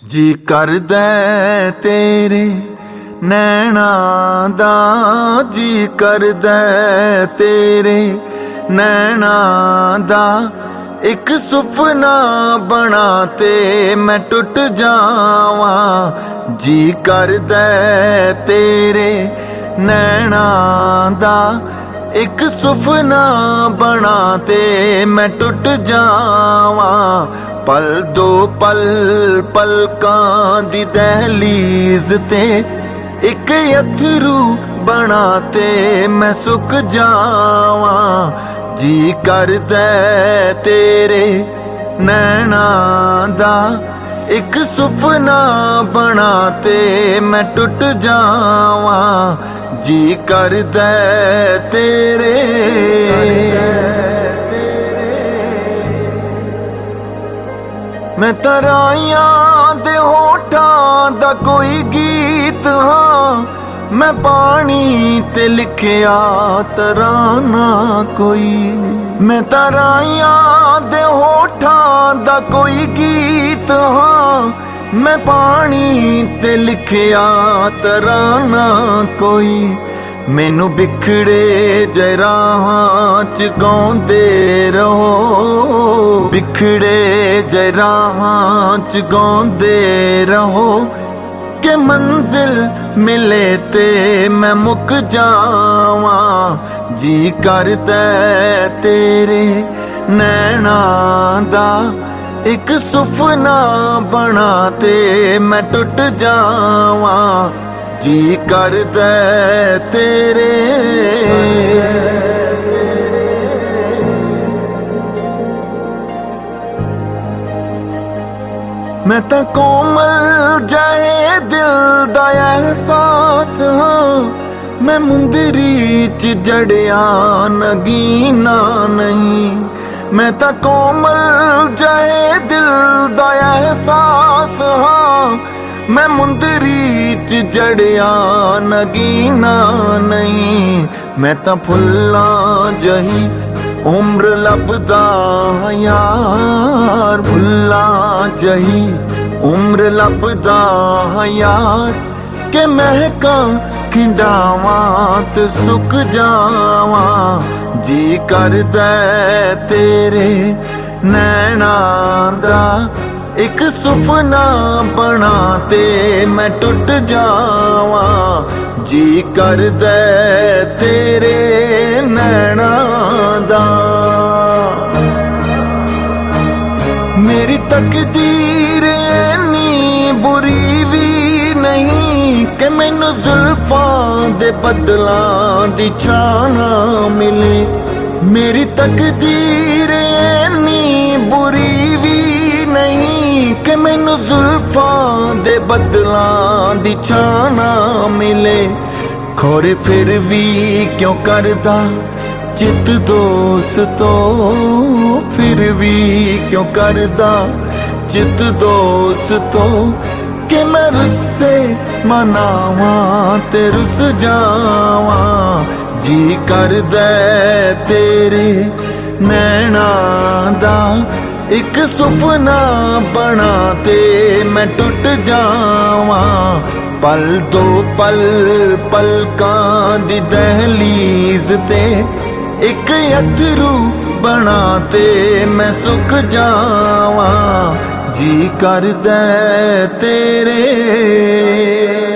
जी करदा तेरे नैना दा, जी करदा तेरे नैना दा। एक सुपना बना ते मैं टुट जावां। जी करदा तेरे नैना दा, एक सुपना बना ते मैं टुट जावां। पल दो पल पलकां दी दहलीज ते एक अथरू बना ते मैं सुक जावां। जी करदा तेरे नैना दा, एक सुपना बना ते मैं टुट जावां। जी करदा तेरे मैं तराइयां दे होठां दा कोई गीत हाँ। मैं पानी ते लिखिया तराना कोई। मैं तराइयां दे होठां दा कोई गीत हाँ। मैं पानी ते लिखिया तराना कोई। मैनू बिखड़े जे राहां च गाउंदे रहो, बिखड़े जे राहां च गाउंदे रहो। के मंजिल मिले ते मैं मुक जावां। जी करदा तेरे नैना दा, एक सुपना बना ते मैं टुट जावां। जी करदा तेरे मैं तां कोमल जाए दिल दा एहसास हाँ। मैं मुंदरी च जड़िया नगीना नहीं। मैं तां कोमल जाए दिल दा एहसास हाँ। मैं मुंदरी च जड़िया नगीना नहीं। मैं तां फुल्लां जही उम्र लभदा यार, फुल्लां जही उम्र लभदा यार। के महकां खिंडावां ते सुक जावां। जी करदा तेरे नैना दा, एक सुपना बना ते मैं टुट जावां। जी करदा तेरे नैना दा। मेरी तकदीर इन्नी बुरी भी नहीं कि मैनू जुल्फां दे बदलां दी छां मिले। मेरी तकदीर इन्नी बुरी भी नहीं कि मैनू जुल्फां दे बदलां दी छां मिले। खोरे फिर भी क्यों करदा चित दोस्तों, फिर भी क्यों करदा चित दोस्तों। कि मैं रुस्से मनावां ते रुस जावां। जी करदा तेरे नैना दा, एक सुपना बना ते मैं टुट जावां। पल दो पल पलकां दी दहलीज ते एक अथरू बना ते मैं सुक जावां। जी करदा तेरे